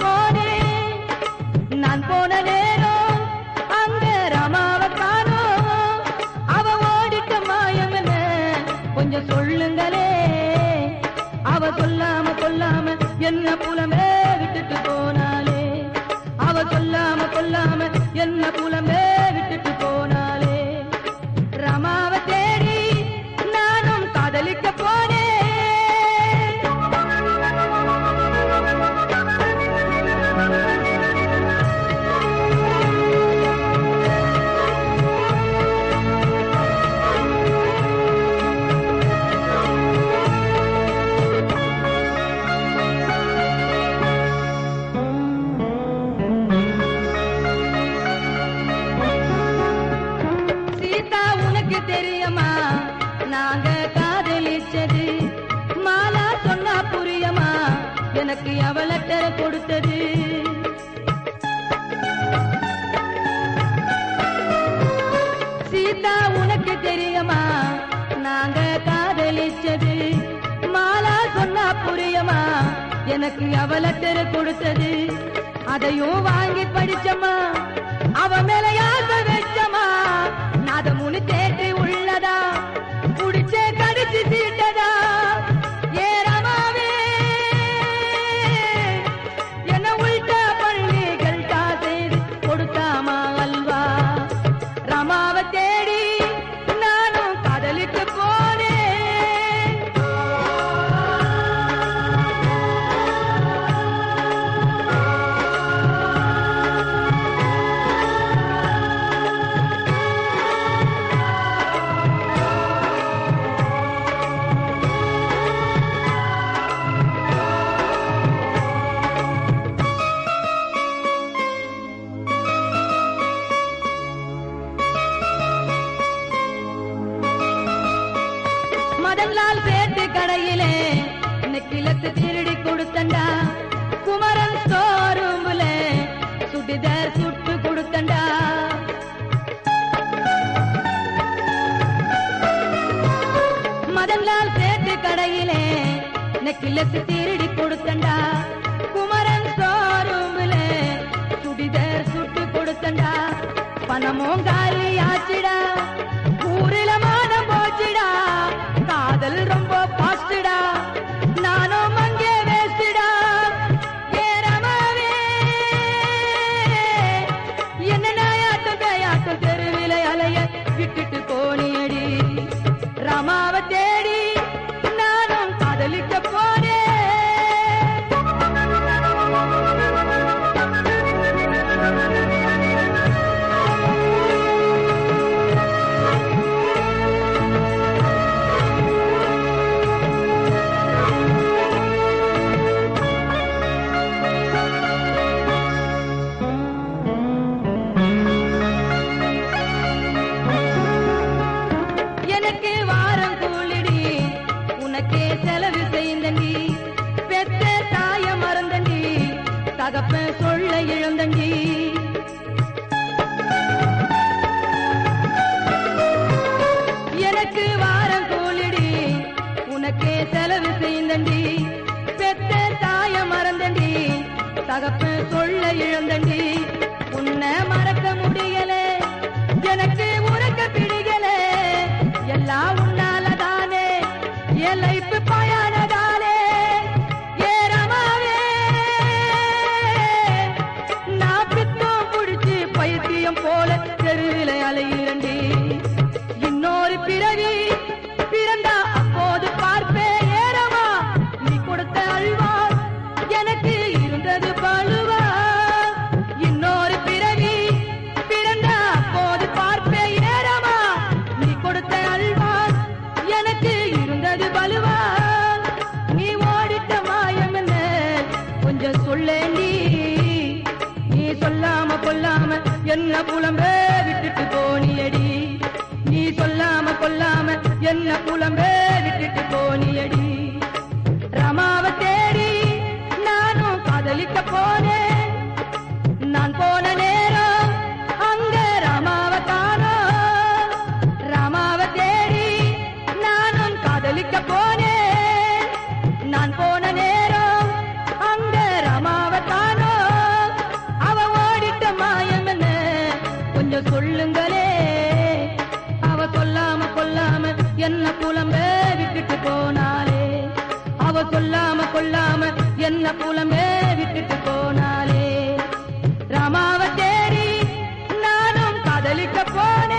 போனேன். நான் போன நேரம் அங்க ராமாவை காணோம். அவ ஓடிட்ட மாயம் என்ன கொஞ்சம் சொல்லுங்களே. அவ சொல்லாம கொல்லாம என்ன புலமே விட்டுட்டு போனாலே. அவ சொல்லாம கொல்லாம என்ன புலமே விட்டுட்டு போனாலே. ராமாவை தேடி நானும் காதலிக்க போனேன். தெரியுமா நாங்க காதலிச்சது? மாலா சொன்னா புரியுமா எனக்கு அவ லெட்டர் கொடுத்தது? சீதா உனக்கு தெரியுமா நாங்க காதலிச்சது? மாலா சொன்னா புரியுமா எனக்கு அவ லெட்டர் கொடுத்தது? அதையும் வாங்கி படிச்சமா அவ மேல யாசை வச்சமா. நாதமுனு தேடி உள்ளதா குடிச்சே கடிச்சு தீட்டதா. ஏ ரமாவே என்ன உள்ட பள்ளிகள் செய்து கொடுத்தாமா அல்வா. ரமாவை தேடி நானும் காதலிட்டு போனேன். மதன்லால் சேட்டு கடையிலே நெக்கிலத்து திருடி கொடுத்தண்டா. குமரன் ஸ்டோரூம்ல சுடிதார் சுட்டு கொடுத்தண்டா. மதன்லால் சேட்டு கடையிலே நெக்கிலத்து திருடி கொடுத்தண்டா. குமரன் ஸ்டோரூம்ல சுடிதார் சுட்டு கொடுத்தண்டா. பணமும் காலி ஆச்சிடா, ஊரில மானம் போச்சிடா. காதல் ரொம்ப பாஸ்டா, நானும் அங்கே வேஸ்டா. ஏ ரமாவே என்ன நாயாட்டம் பேயாட்டம் தெருவில அலைய விட்டுட்டு போனியடி. ரமாவை தேடி நானும் காதலிக்க போனேன். எனக்கு வாரம் கூலிடி உனக்கே செலவு செய்தண்டி. பெத்த தாய மறந்தண்டி, தகப்ப சொல்ல இழந்தண்டி. எனக்கு வாரம் கூலிடி உனக்கே செலவு செய்தண்டி. பெத்த தாய மறந்தண்டி, தகப்ப சொல்ல இழந்தண்டி. உன்னை மறக்க முடியல, எனக்கு உறக்க பிடிக்கல. எல்லாம் உன்னாலதானே என் லைஃப் பயணதானே. ஏ ரமாவே நான் பித்தம் புடிச்சு பைத்தியம் போல தெருவில அலையிரண்டி. இன்னொரு பிறவி பிறந்தா அப்போது பார்ப்பேன். ஏறமா நீ கொடுத்த அல்வா எனக்கு இருந்தது பழுவா. இன்னொரு பிறவி பிறந்தா அப்போது பார்ப்பேன். ஏறமா நீ கொடுத்த அல்வா எனக்கு இருந்தது பழுவா. நீ ஓடிட்ட மாயம் என்ன கொஞ்சம் சொல்லேண்டி. நீ சொல்லாம கொல்லாம என்ன புலம்பே விட்டுட்டு போனியடி. நீ சொல்லாம கொல்லாம என்ன புலம்பே விட்டுட்டு போனியடி. ரமாவை தேடி நானும் காதலிக்க போனேன். நான் போன நேரம் அங்க ராமாவை காணோம். ராமாவை தேடி நானும் காதலிக்க போனேன். நான் போன நேரம் அங்க ராமாவை காணோம். கண்ண புலமே விட்டுட்டு போனாலே ராமாவை தேடி நானும் காதலிக்க போன